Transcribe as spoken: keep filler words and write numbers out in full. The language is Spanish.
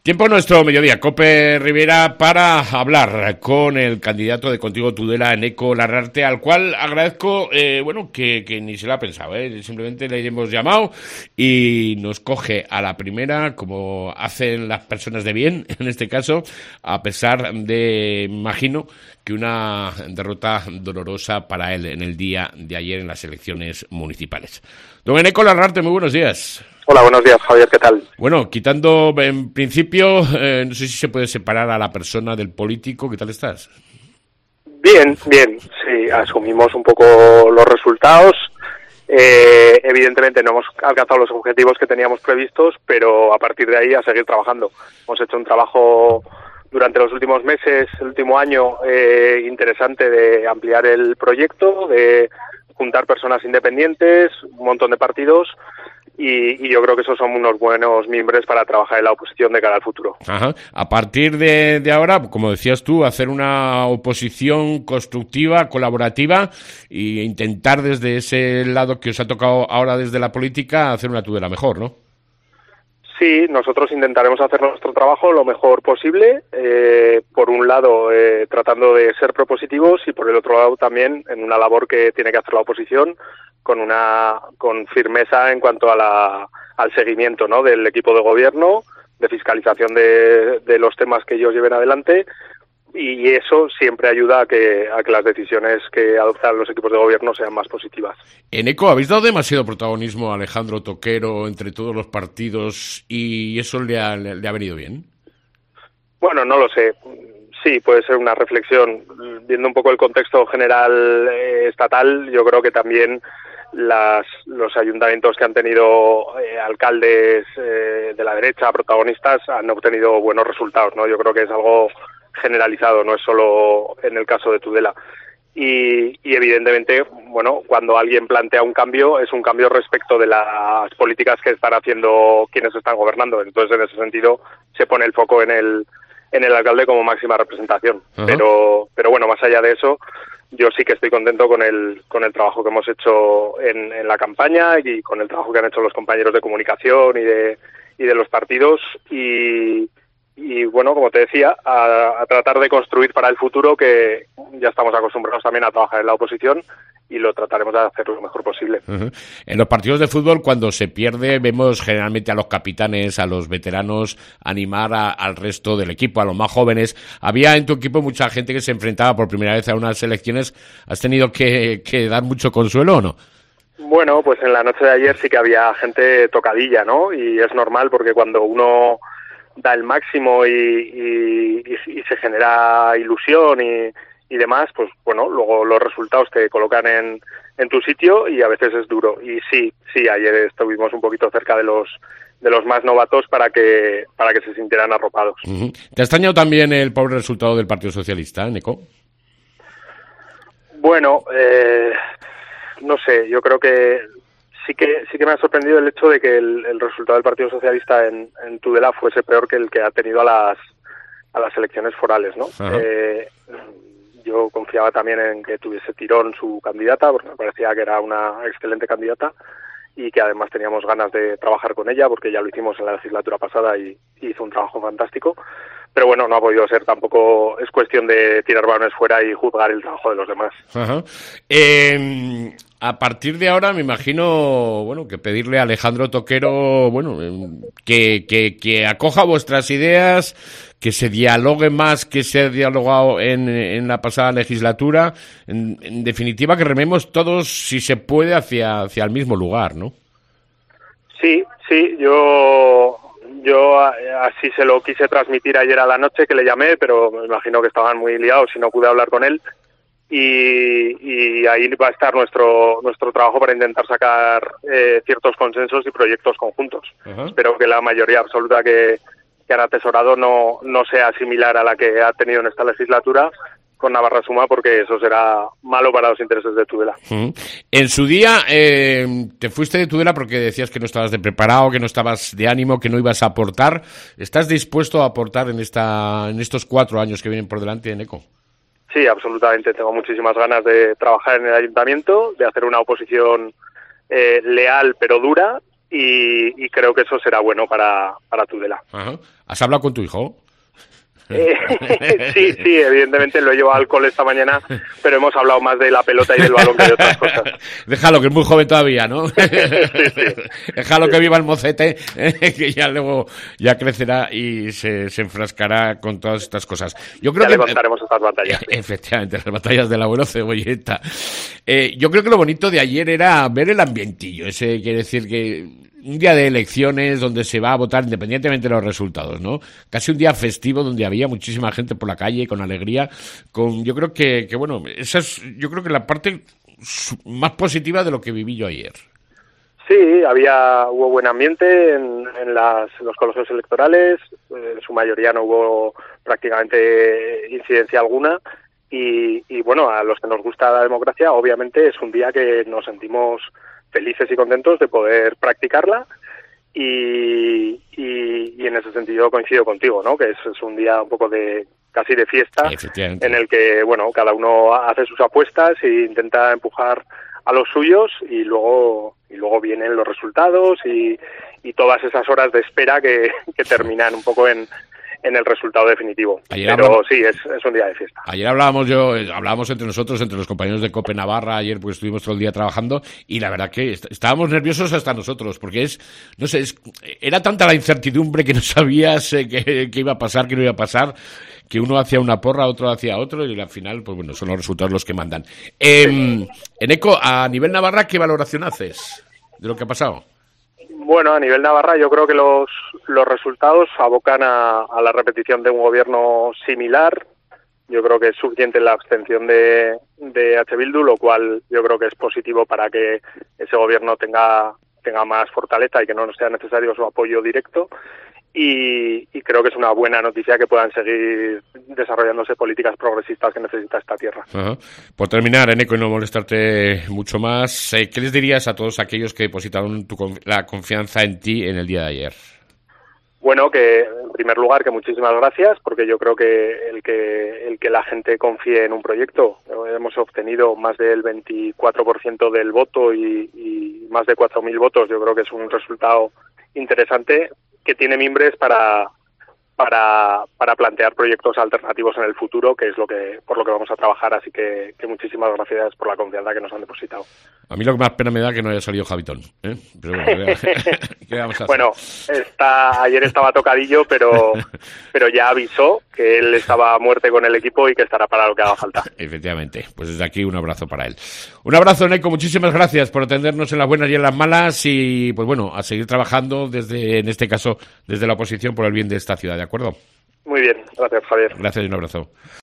Tiempo nuestro mediodía, Cope Rivera, para hablar con el candidato de Contigo Tudela, Eneko Larrarte, al cual agradezco, eh, bueno, que, que ni se lo ha pensado, ¿eh? Simplemente le hemos llamado y nos coge a la primera, como hacen las personas de bien, en este caso, a pesar de, imagino, que una derrota dolorosa para él en el día de ayer en las elecciones municipales. Don Eneko Larrarte, muy buenos días. Hola, buenos días, Javier, ¿qué tal? Bueno, quitando, en principio, eh, no sé si se puede separar a la persona del político, ¿qué tal estás? Bien, bien, sí, asumimos un poco los resultados. Eh, evidentemente no hemos alcanzado los objetivos que teníamos previstos, pero a partir de ahí a seguir trabajando. Hemos hecho un trabajo durante los últimos meses, el último año, eh, interesante de ampliar el proyecto, de juntar personas independientes, un montón de partidos. Y, y yo creo que esos son unos buenos mimbres para trabajar en la oposición de cara al futuro. Ajá. A partir de, de ahora, como decías tú, hacer una oposición constructiva, colaborativa e intentar desde ese lado que os ha tocado ahora desde la política hacer una Tudela mejor, ¿no? Sí, nosotros intentaremos hacer nuestro trabajo lo mejor posible, eh, por un lado eh, tratando de ser propositivos y por el otro lado también en una labor que tiene que hacer la oposición con una con firmeza en cuanto a la, al seguimiento, ¿no?, del equipo de gobierno, de fiscalización de, de los temas que ellos lleven adelante, y eso siempre ayuda a que, a que las decisiones que adoptan los equipos de gobierno sean más positivas. Eneko, ¿habéis dado demasiado protagonismo a Alejandro Toquero entre todos los partidos y eso le ha, le ha venido bien? Bueno, no lo sé. Sí, puede ser una reflexión. Viendo un poco el contexto general eh, estatal, yo creo que también las, los ayuntamientos que han tenido eh, alcaldes eh, de la derecha, protagonistas, han obtenido buenos resultados, ¿no? Yo creo que es algo generalizado, no es solo en el caso de Tudela. Y, y evidentemente, bueno, cuando alguien plantea un cambio, es un cambio respecto de las políticas que están haciendo quienes están gobernando. Entonces, en ese sentido, se pone el foco en el en el alcalde como máxima representación. Uh-huh. Pero pero bueno, más allá de eso, yo sí que estoy contento con el con el trabajo que hemos hecho en, en la campaña y con el trabajo que han hecho los compañeros de comunicación y de y de los partidos y y bueno, como te decía, a, a tratar de construir para el futuro, que ya estamos acostumbrados también a trabajar en la oposición y lo trataremos de hacer lo mejor posible. Uh-huh. En los partidos de fútbol, cuando se pierde, vemos generalmente a los capitanes, a los veteranos, animar a, al resto del equipo, a los más jóvenes. Había en tu equipo mucha gente que se enfrentaba por primera vez a unas elecciones. ¿Has tenido que, que dar mucho consuelo o no? Bueno, pues en la noche de ayer sí que había gente tocadilla, ¿no? Y es normal porque cuando uno da el máximo y, y, y, y se genera ilusión y, y demás, pues bueno, luego los resultados te colocan en, en tu sitio y a veces es duro. Y sí, sí, ayer estuvimos un poquito cerca de los de los más novatos para que para que se sintieran arropados. Uh-huh. ¿Te ha extrañado también el pobre resultado del Partido Socialista, Eneko? Bueno, eh, no sé, yo creo que sí que sí que me ha sorprendido el hecho de que el, el resultado del Partido Socialista en, en Tudela fuese peor que el que ha tenido a las a las elecciones forales, ¿no? Uh-huh. Eh, yo confiaba también en que tuviese tirón su candidata, porque me parecía que era una excelente candidata y que además teníamos ganas de trabajar con ella, porque ya lo hicimos en la legislatura pasada y, y hizo un trabajo fantástico. Pero bueno, no ha podido ser tampoco, es cuestión de tirar balones fuera y juzgar el trabajo de los demás. Uh-huh. Eh, a partir de ahora me imagino, bueno, que pedirle a Alejandro Toquero, bueno, que, que, que acoja vuestras ideas, que se dialogue más que se ha dialogado en, en la pasada legislatura, en, en definitiva que rememos todos, si se puede, hacia, hacia el mismo lugar, ¿no? Sí, sí, yo... Yo así se lo quise transmitir ayer a la noche, que le llamé, pero me imagino que estaban muy liados y no pude hablar con él. Y, y ahí va a estar nuestro nuestro trabajo para intentar sacar eh, ciertos consensos y proyectos conjuntos. Uh-huh. Espero que la mayoría absoluta que, que han atesorado no, no sea similar a la que ha tenido en esta legislatura con Navarra Suma, porque eso será malo para los intereses de Tudela. Uh-huh. En su día eh, te fuiste de Tudela porque decías que no estabas de preparado, que no estabas de ánimo, que no ibas a aportar. ¿Estás dispuesto a aportar en esta en estos cuatro años que vienen por delante, Eneko? Sí, absolutamente. Tengo muchísimas ganas de trabajar en el ayuntamiento, de hacer una oposición eh, leal pero dura y, y creo que eso será bueno para, para Tudela. Ajá. ¿Has hablado con tu hijo? Eh, sí, sí, evidentemente lo he llevado al cole esta mañana, pero hemos hablado más de la pelota y del balón que de otras cosas. Déjalo, que es muy joven todavía, ¿no? Sí, sí. Déjalo que viva el mocete, eh, que ya luego ya crecerá y se, se enfrascará con todas estas cosas. Yo creo ya que le contaremos estas batallas. Efectivamente, las batallas del abuelo Cebolleta. Eh, yo creo que lo bonito de ayer era ver el ambientillo. Ese quiere decir que un día de elecciones donde se va a votar independientemente de los resultados, ¿no? Casi un día festivo donde había muchísima gente por la calle con alegría, con yo creo que, que bueno, esa es yo creo que la parte más positiva de lo que viví yo ayer. Sí, había hubo buen ambiente en, en, las, en los colegios electorales, en su mayoría no hubo prácticamente incidencia alguna y, y bueno, a los que nos gusta la democracia, obviamente es un día que nos sentimos felices y contentos de poder practicarla y, y, y en ese sentido coincido contigo, ¿no? Que es, es un día un poco de casi de fiesta en el que, bueno, cada uno hace sus apuestas e intenta empujar a los suyos y luego y luego vienen los resultados y, y todas esas horas de espera que, que terminan un poco en en el resultado definitivo. Ayer Pero hablamos, sí, es, es un día de fiesta. Ayer hablábamos yo, hablábamos entre nosotros, entre los compañeros de COPE Navarra, ayer porque estuvimos todo el día trabajando, y la verdad que est- estábamos nerviosos hasta nosotros, porque es, no sé, es, era tanta la incertidumbre que no sabías eh, qué iba a pasar, qué no iba a pasar, que uno hacía una porra, otro hacía otro, y al final, pues bueno, son los resultados los que mandan. Eh, Eneco, a nivel Navarra, ¿qué valoración haces de lo que ha pasado? Bueno, a nivel Navarra yo creo que los, los resultados abocan a, a la repetición de un gobierno similar. Yo creo que es suficiente la abstención de, de H. Bildu, lo cual yo creo que es positivo para que ese gobierno tenga, tenga más fortaleza y que no sea necesario su apoyo directo. Y, y creo que es una buena noticia que puedan seguir desarrollándose políticas progresistas que necesita esta tierra. Ajá. Por terminar, Eneco, y no molestarte mucho más, eh, ¿qué les dirías a todos aquellos que depositaron tu, la confianza en ti en el día de ayer? Bueno, que en primer lugar que muchísimas gracias, porque yo creo que el que el que la gente confíe en un proyecto, hemos obtenido más del veinticuatro por ciento del voto y, y más de cuatro mil votos, yo creo que es un resultado interesante que tiene mimbres para para para plantear proyectos alternativos en el futuro, que es lo que por lo que vamos a trabajar, así que, que muchísimas gracias por la confianza que nos han depositado. A mí lo que más pena me da que no haya salido Javitón, ¿eh? Pero bueno, ¿qué vamos a hacer? Bueno, está, ayer estaba tocadillo, pero pero ya avisó que él estaba a muerte con el equipo y que estará para lo que haga falta. Efectivamente, pues desde aquí un abrazo para él. Un abrazo, Eneco, muchísimas gracias por atendernos en las buenas y en las malas y pues bueno, a seguir trabajando desde, en este caso, desde la oposición por el bien de esta ciudad, ¿de acuerdo? Muy bien, gracias, Javier. Gracias y un abrazo.